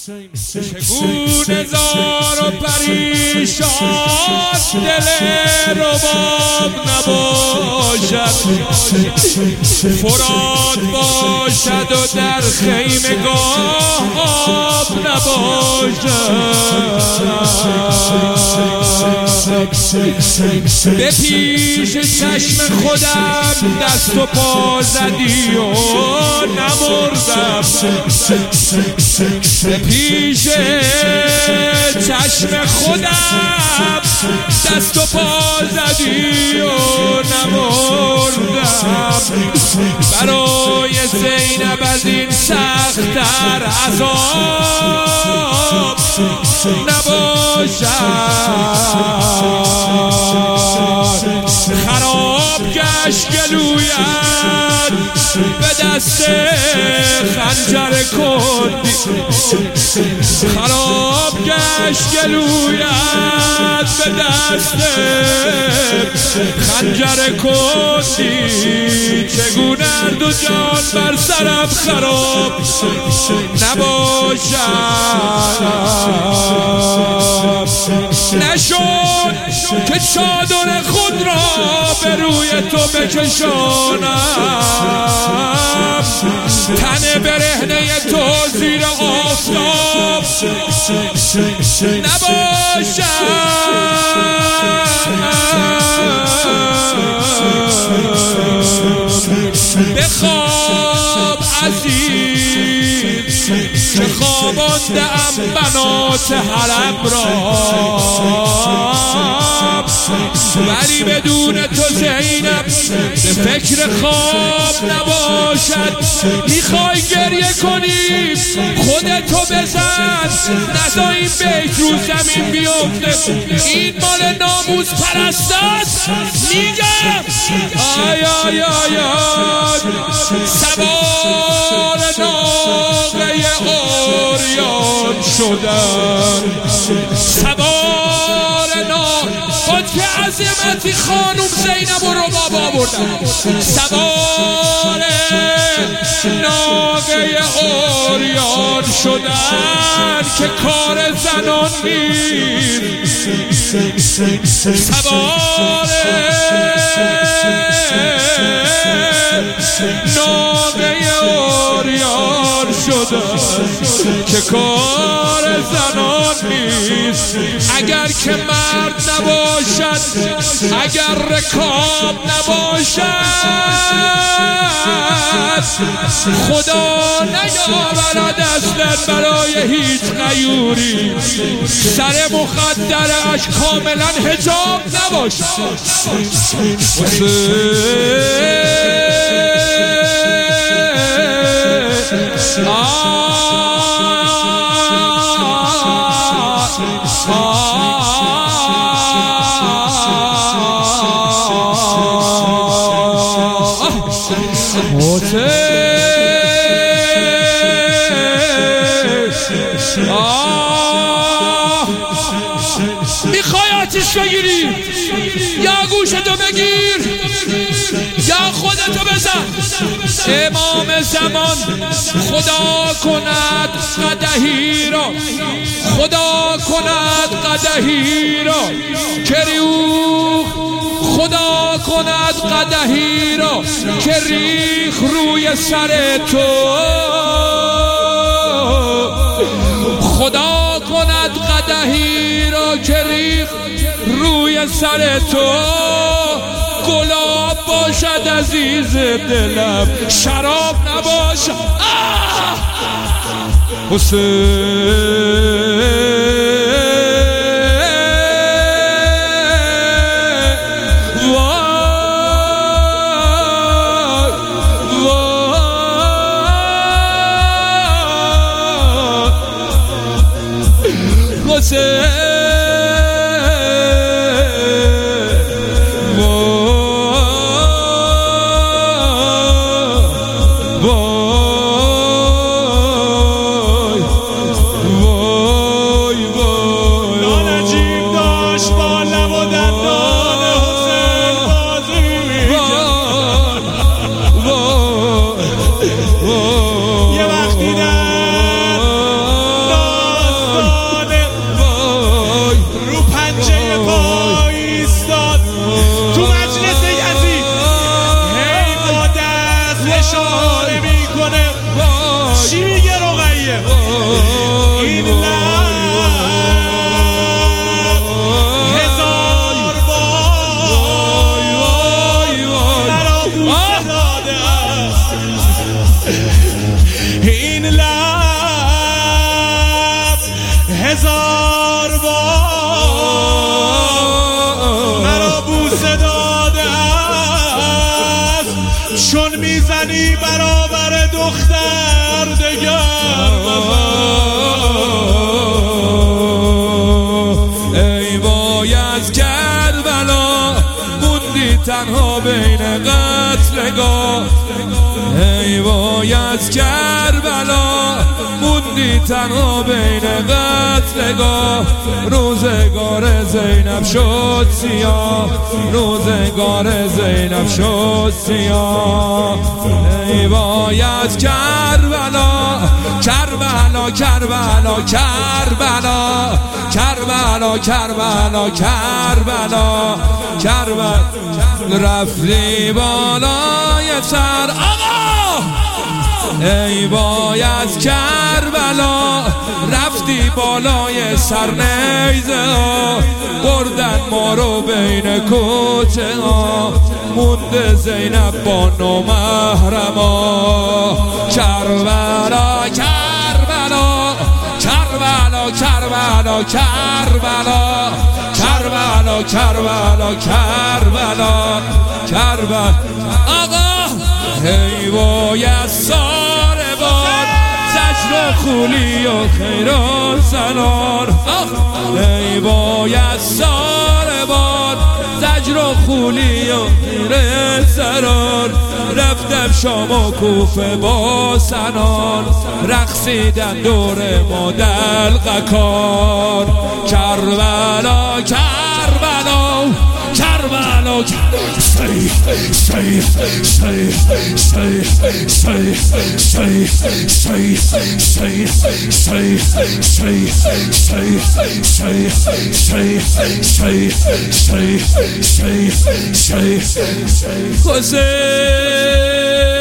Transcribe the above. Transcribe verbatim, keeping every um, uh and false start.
چگونه زار و پریشان دل رباب نباشد، فرات باشد و در خیمه گاه نباشد. به پیش چشم خودم دست و پا زدی و نمردم، به پیش چشم خودم دست و پا زدی و نمردم. برای زینب از این سخت‌تر عذاب نباشد. خراب گشت گلویت به دست خنجر کندی، خراب گشت گلویت به دست خنجر کندی. چگونه دو جان بر سرم خراب نباشد. نشد که چادر خود را به روی تو بکشانم، تن برهنه تو زیر آفتاب نباشد. بخواب عزیز که خوابانده ام بنات حلب را، ولی بدون تو زینب به فکر خواب نباشد. میخوای گریه کنی خودتو بزن، نذار این بیت رو زمین بیفته. این مال ناموس پرست است. میگم آی آی آی آی سوار ناقه اوریان شدم، سوار ناقه خود که عظمتی خانوم زینب و رباب آوردن، سوار ناقه اوریان شدن که کار زنان نیست. سوار ناقه اوریان شدن که کار زنان نیست. اگر که مرد نباشد، اگر رکاب نباشد، خدا نیاورد اصلا برای هیچ غیوری. سر مخدرش کاملا حجاب نباشد. میخوای آتیش بگیری یا گوشتو بگیر یا خودتو بزن. امام زمان خدا کند قدحی را، خدا کند قدحی را که ریخ، خدا کند قدحی را که ریخ روی سر تو، خدا کند قدحی را که ریخ روی سر تو. گلاب باشد عزیز دلم، شراب نباشد. حسین یه وقتی در هزار بار مرا بوسه داده است، چون میزنی برابر دختر دگر ای وای از کربلا موندی تنها بین قتلگاه، ای وای از کربلا موندی تنها بین قتلگاه. روزگار زینب شد سیاه، روزگار زینب شد سیاه. ای وای از کربلا کربلا کربلا کربلا کربلا کربلا کربلا کربلا رفتی بالای سر آقا. ای وای از کربلا رفتی بالای سر نیزه ها، بردن ما رو بین کوچه ها، مونده زینب با نامحرما. کربلا کربلا کربلا کربلا کربلا کربلا کربلا کربلا کربلا آقا. ای وای از ساربان زجر و خولی و خیر و زنار، ای وای از ساربان زجر و خولی و خیر زنار. رفتم شام و کوفه با سنان، رقصیدن دور ما دلقکار. کربلا کربلا کربلا سی سی سی سی سی سی سی سی سی سی سی سی سی سی حسین